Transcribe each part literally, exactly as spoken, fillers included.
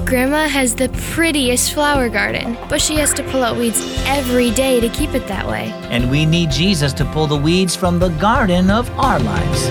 Grandma has the prettiest flower garden, but she has to pull out weeds every day to keep it that way. And we need Jesus to pull the weeds from the garden of our lives.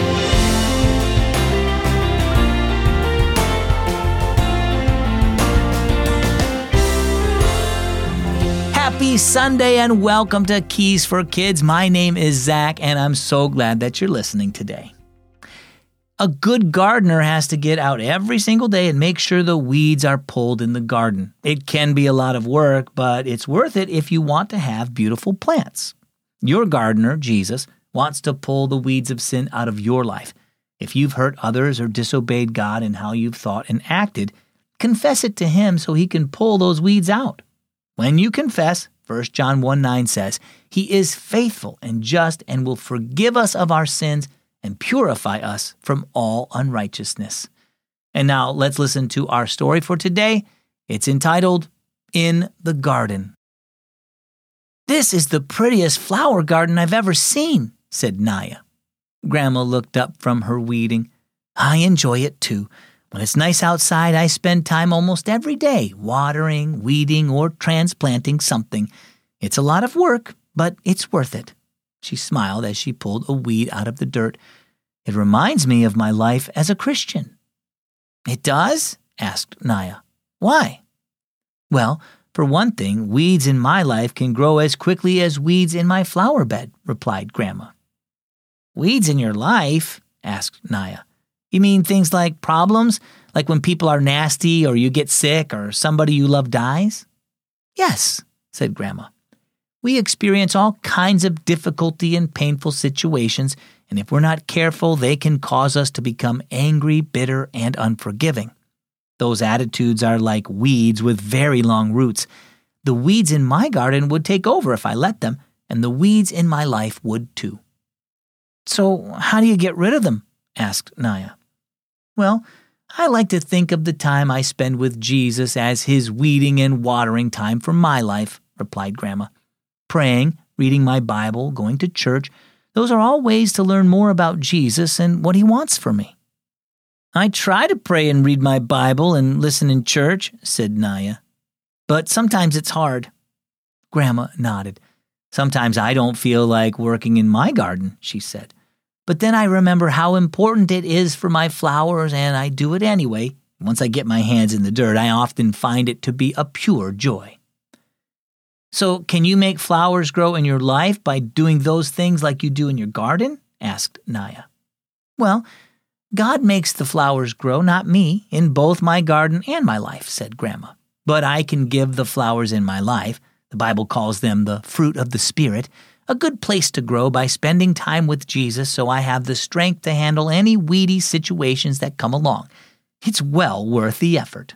Happy Sunday and welcome to Keys for Kids. My name is Zach and I'm so glad that you're listening today. A good gardener has to get out every single day and make sure the weeds are pulled in the garden. It can be a lot of work, but it's worth it if you want to have beautiful plants. Your gardener, Jesus, wants to pull the weeds of sin out of your life. If you've hurt others or disobeyed God in how you've thought and acted, confess it to Him so He can pull those weeds out. When you confess, First John one nine says, He is faithful and just and will forgive us of our sins and purify us from all unrighteousness. And now let's listen to our story for today. It's entitled, In the Garden. "This is the prettiest flower garden I've ever seen," said Naya. Grandma looked up from her weeding. "I enjoy it too. When it's nice outside, I spend time almost every day watering, weeding, or transplanting something. It's a lot of work, but it's worth it." She smiled as she pulled a weed out of the dirt. "It reminds me of my life as a Christian." "It does?" asked Naya. "Why?" "Well, for one thing, weeds in my life can grow as quickly as weeds in my flower bed," replied Grandma. "Weeds in your life?" asked Naya. "You mean things like problems, like when people are nasty or you get sick or somebody you love dies?" "Yes," said Grandma. "We experience all kinds of difficulty and painful situations, and if we're not careful, they can cause us to become angry, bitter, and unforgiving. Those attitudes are like weeds with very long roots. The weeds in my garden would take over if I let them, and the weeds in my life would too." "So how do you get rid of them?" asked Naya. "Well, I like to think of the time I spend with Jesus as His weeding and watering time for my life," replied Grandma. "Praying, reading my Bible, going to church, those are all ways to learn more about Jesus and what He wants for me." "I try to pray and read my Bible and listen in church," said Naya. "But sometimes it's hard." Grandma nodded. "Sometimes I don't feel like working in my garden," she said. "But then I remember how important it is for my flowers and I do it anyway. Once I get my hands in the dirt, I often find it to be a pure joy." "So can you make flowers grow in your life by doing those things like you do in your garden?" asked Naya. "Well, God makes the flowers grow, not me, in both my garden and my life," said Grandma. "But I can give the flowers in my life, the Bible calls them the fruit of the Spirit, a good place to grow by spending time with Jesus so I have the strength to handle any weedy situations that come along. It's well worth the effort."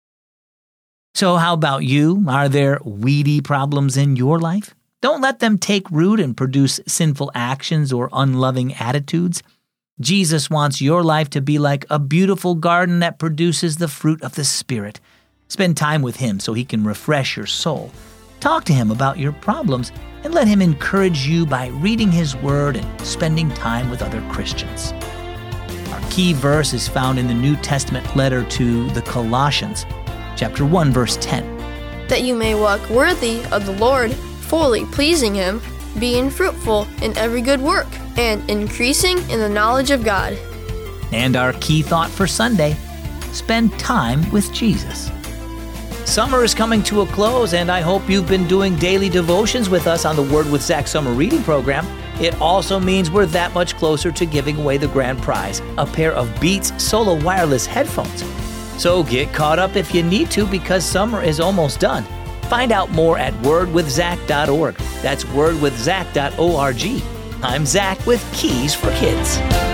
So how about you? Are there weedy problems in your life? Don't let them take root and produce sinful actions or unloving attitudes. Jesus wants your life to be like a beautiful garden that produces the fruit of the Spirit. Spend time with Him so He can refresh your soul. Talk to Him about your problems and let Him encourage you by reading His Word and spending time with other Christians. Our key verse is found in the New Testament letter to the Colossians, chapter one, verse ten. "That you may walk worthy of the Lord, fully pleasing Him, being fruitful in every good work, and increasing in the knowledge of God." And our key thought for Sunday, spend time with Jesus. Summer is coming to a close, and I hope you've been doing daily devotions with us on the Word with Zach summer reading program. It also means we're that much closer to giving away the grand prize, a pair of Beats Solo wireless headphones. So get caught up if you need to because summer is almost done. Find out more at word with zach dot org. That's word with zach dot org. I'm Zach with Keys for Kids.